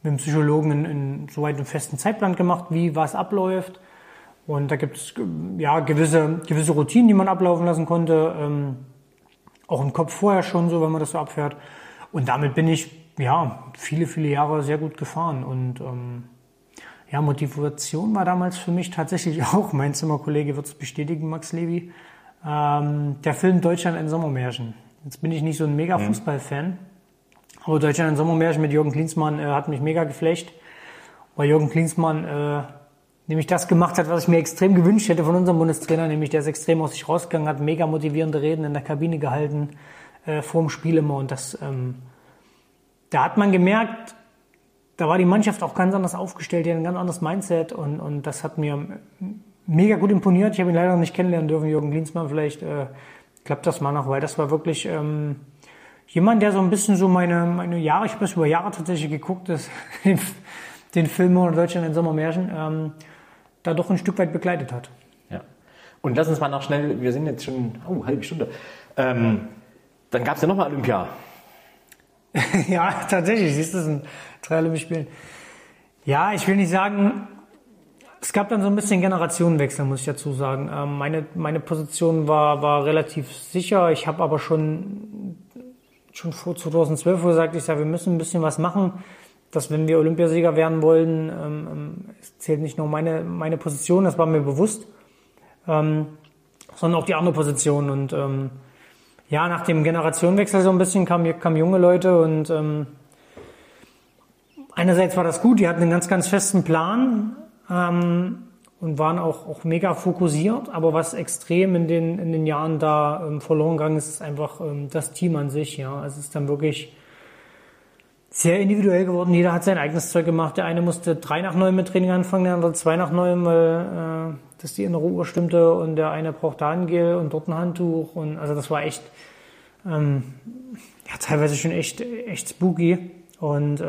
mit dem Psychologen soweit einen festen Zeitplan gemacht, wie was abläuft. Und da gibt es gewisse Routinen, die man ablaufen lassen konnte. Auch im Kopf vorher schon so, wenn man das so abfährt. Und damit bin ich viele, viele Jahre sehr gut gefahren. Und Motivation war damals für mich tatsächlich auch, mein Zimmerkollege wird es bestätigen, Max Levy, der Film Deutschland ein Sommermärchen. Jetzt bin ich nicht so ein mega Fußballfan, aber Deutschland ein Sommermärchen mit Jürgen Klinsmann hat mich mega geflasht, weil Jürgen Klinsmann nämlich das gemacht hat, was ich mir extrem gewünscht hätte von unserem Bundestrainer, nämlich der ist extrem aus sich rausgegangen, hat mega motivierende Reden in der Kabine gehalten, vor dem Spiel immer. Und das, da hat man gemerkt, da war die Mannschaft auch ganz anders aufgestellt, die hat ein ganz anderes Mindset und das hat mir mega gut imponiert. Ich habe ihn leider noch nicht kennenlernen dürfen, Jürgen Klinsmann, vielleicht klappt das mal noch, weil das war wirklich jemand, der so ein bisschen so meine Jahre, ich habe das über Jahre tatsächlich geguckt, den Film oder Deutschland ein Sommermärchen, da doch ein Stück weit begleitet hat. Ja. Und lass uns mal noch schnell, wir sind jetzt schon, halbe Stunde, dann gab es ja nochmal Olympia. Ja, tatsächlich, siehst du, das sind 3 Olympische Spiele. Ja, ich will nicht sagen, es gab dann so ein bisschen Generationenwechsel, muss ich dazu sagen. Meine Position war relativ sicher. Ich habe aber schon vor 2012 gesagt, ich sage, wir müssen ein bisschen was machen, dass wenn wir Olympiasieger werden wollen, es zählt nicht nur meine Position, das war mir bewusst, sondern auch die andere Position. Und nach dem Generationenwechsel so ein bisschen kamen junge Leute und einerseits war das gut, die hatten einen ganz, ganz festen Plan und waren auch mega fokussiert, aber was extrem in den Jahren da verloren gegangen ist, ist einfach das Team an sich. Ja, es ist dann wirklich sehr individuell geworden. Jeder hat sein eigenes Zeug gemacht. Der eine musste 3 nach 9 mit Training anfangen, der andere 2 nach 9, weil dass die innere Uhr stimmte und der eine braucht da ein Gel und dort ein Handtuch und also das war echt teilweise schon echt spooky und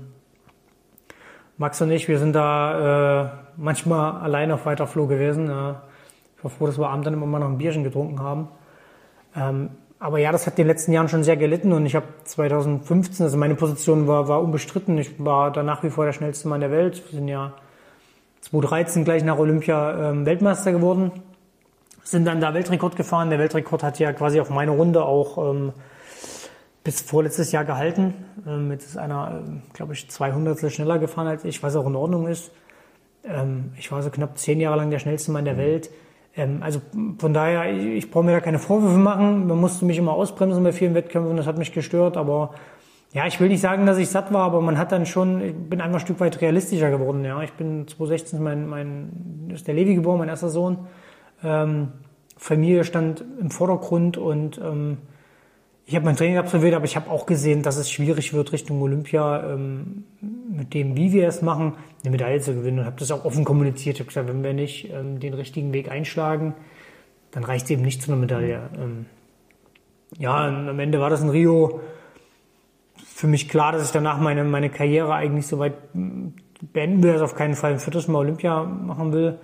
Max und ich, wir sind da manchmal allein auf weiter Flur gewesen. Ich war froh, dass wir abends dann immer mal noch ein Bierchen getrunken haben. Aber ja, das hat in den letzten Jahren schon sehr gelitten und ich habe 2015, also meine Position war unbestritten. Ich war da nach wie vor der schnellste Mann der Welt. Wir sind ja 2013 gleich nach Olympia Weltmeister geworden. Sind dann da Weltrekord gefahren. Der Weltrekord hat ja quasi auf meine Runde auch bis vorletztes Jahr gehalten. Jetzt ist einer, glaube ich, 200 schneller gefahren als ich, was auch in Ordnung ist. Ich war so knapp 10 Jahre lang der schnellste Mann der Welt. Also von daher, ich brauche mir da keine Vorwürfe machen. Man musste mich immer ausbremsen bei vielen Wettkämpfen, das hat mich gestört. Aber ja, ich will nicht sagen, dass ich satt war, aber man hat dann schon, ich bin einfach ein Stück weit realistischer geworden. Ja, ich bin 2016 ist der Levi geboren, mein erster Sohn. Familie stand im Vordergrund und ich habe mein Training absolviert, aber ich habe auch gesehen, dass es schwierig wird Richtung Olympia mit dem, wie wir es machen, eine Medaille zu gewinnen und habe das auch offen kommuniziert. Ich habe gesagt, wenn wir nicht den richtigen Weg einschlagen, dann reicht es eben nicht zu einer Medaille. Und am Ende war das in Rio für mich klar, dass ich danach meine Karriere eigentlich so weit beenden will, also auf keinen Fall ein 4. Mal Olympia machen will.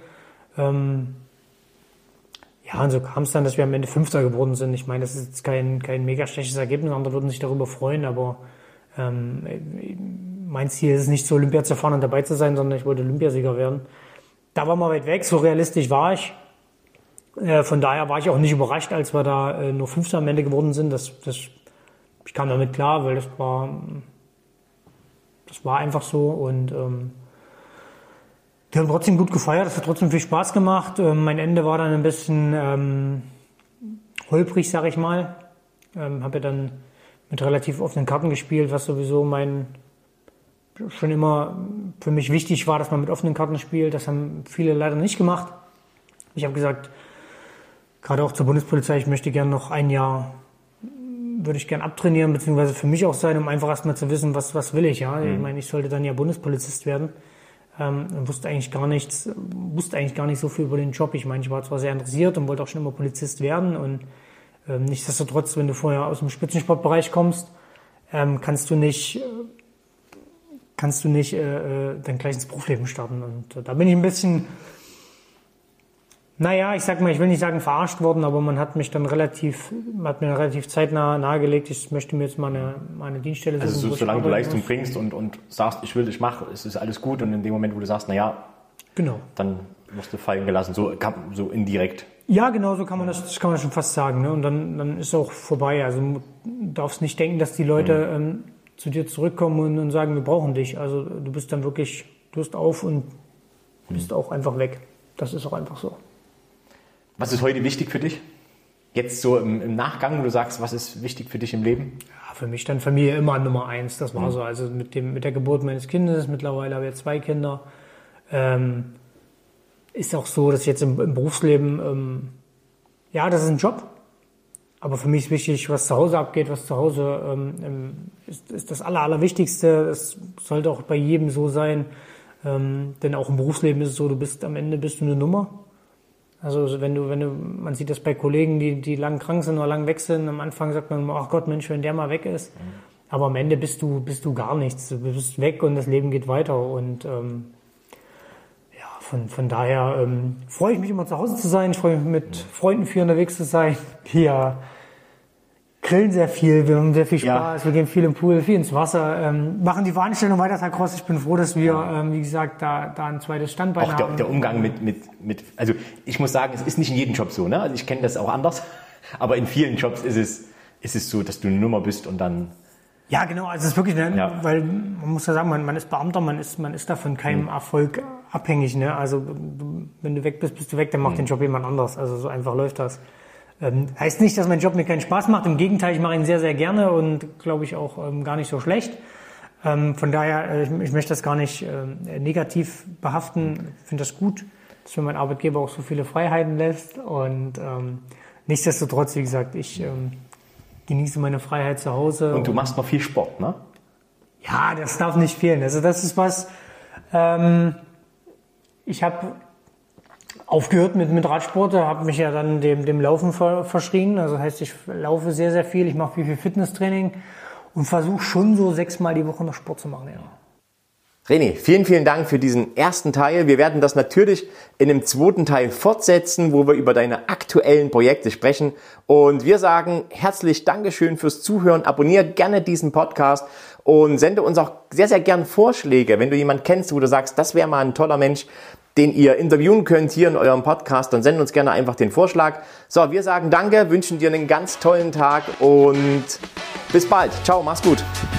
Und so kam es dann, dass wir am Ende 5. geworden sind. Ich meine, das ist jetzt kein mega schlechtes Ergebnis, andere würden sich darüber freuen, aber mein Ziel ist es nicht, zur Olympia zu fahren und dabei zu sein, sondern ich wollte Olympiasieger werden. Da war man weit weg, so realistisch war ich. Von daher war ich auch nicht überrascht, als wir da nur 5. am Ende geworden sind. Ich kam damit klar, weil das war einfach so und wir haben trotzdem gut gefeiert, es hat trotzdem viel Spaß gemacht. Mein Ende war dann ein bisschen holprig, sag ich mal. Habe ja dann mit relativ offenen Karten gespielt, was sowieso schon immer für mich wichtig war, dass man mit offenen Karten spielt. Das haben viele leider nicht gemacht. Ich habe gesagt, gerade auch zur Bundespolizei, ich möchte gerne noch ein Jahr, würde ich gerne abtrainieren, beziehungsweise für mich auch sein, um einfach erstmal zu wissen, was will ich. Ja? Ich meine, ich sollte dann ja Bundespolizist werden. Wusste eigentlich gar nicht so viel über den Job. Ich meine, ich war zwar sehr interessiert und wollte auch schon immer Polizist werden und nichtsdestotrotz, wenn du vorher aus dem Spitzensportbereich kommst, kannst du nicht dann gleich ins Berufsleben starten. Und da bin ich ein bisschen Naja, ich sag mal, ich will nicht sagen verarscht worden, aber man hat mir relativ zeitnah nahegelegt, ich möchte mir jetzt mal eine Dienststelle suchen. Also solange du Leistung bringst und sagst, ich mache, es ist alles gut und in dem Moment, wo du sagst, naja, genau, dann wirst du fallen gelassen, so indirekt. Ja, genau, so kann man das schon fast sagen. Ne? Und dann ist auch vorbei. Also du darfst nicht denken, dass die Leute zu dir zurückkommen und sagen, wir brauchen dich. Also du bist dann wirklich, du hörst auf und bist auch einfach weg. Das ist auch einfach so. Was ist heute wichtig für dich? Jetzt so im Nachgang, wo du sagst, was ist wichtig für dich im Leben? Ja, für mich dann Familie immer Nummer 1. Das war so. Also mit der Geburt meines Kindes, mittlerweile habe ich jetzt 2 Kinder. Ist auch so, dass ich jetzt im Berufsleben, ja, das ist ein Job. Aber für mich ist wichtig, was zu Hause abgeht, was zu Hause ist das Allerwichtigste. Das sollte auch bei jedem so sein. Denn auch im Berufsleben ist es so, am Ende bist du eine Nummer. Also man sieht das bei Kollegen, die lang krank sind oder lang weg sind. Am Anfang sagt man, ach Gott, Mensch, wenn der mal weg ist. Aber am Ende bist du gar nichts. Du bist weg und das Leben geht weiter. Und von daher freue ich mich immer zu Hause zu sein. Ich freue mich mit Freunden viel unterwegs zu sein. Wir grillen sehr viel, wir haben sehr viel Spaß, wir gehen viel im Pool, viel ins Wasser, machen die Veranstaltung weiter Cross. Ich bin froh, dass wir, wie gesagt, da ein zweites Standbein haben. Auch der Umgang mit, also ich muss sagen, es ist nicht in jedem Job so, ne? Also ich kenne das auch anders, aber in vielen Jobs ist es so, dass du eine Nummer bist und dann... Ja, genau, also es ist wirklich, weil man muss ja sagen, man ist Beamter, man ist da von keinem Erfolg abhängig, ne? Also wenn du weg bist du weg, dann macht den Job jemand anders. Also so einfach läuft das. Heißt nicht, dass mein Job mir keinen Spaß macht. Im Gegenteil, ich mache ihn sehr, sehr gerne und glaube ich auch gar nicht so schlecht. Von daher, ich möchte das gar nicht negativ behaften. Ich finde das gut, dass mir mein Arbeitgeber auch so viele Freiheiten lässt. Und nichtsdestotrotz, wie gesagt, ich genieße meine Freiheit zu Hause. Und du machst noch viel Sport, ne? Ja, das darf nicht fehlen. Also das ist was, ich habe aufgehört mit Radsport, habe mich ja dann dem Laufen verschrien. Also das heißt, ich laufe sehr, sehr viel, ich mache viel Fitnesstraining und versuche schon so 6-mal die Woche noch Sport zu machen. Ja. René, vielen, vielen Dank für diesen ersten Teil. Wir werden das natürlich in einem zweiten Teil fortsetzen, wo wir über deine aktuellen Projekte sprechen. Und wir sagen herzlich Dankeschön fürs Zuhören. Abonniere gerne diesen Podcast und sende uns auch sehr, sehr gern Vorschläge. Wenn du jemanden kennst, wo du sagst, das wäre mal ein toller Mensch, den ihr interviewen könnt hier in eurem Podcast, dann sendet uns gerne einfach den Vorschlag. So, wir sagen Danke, wünschen dir einen ganz tollen Tag und bis bald. Ciao, mach's gut.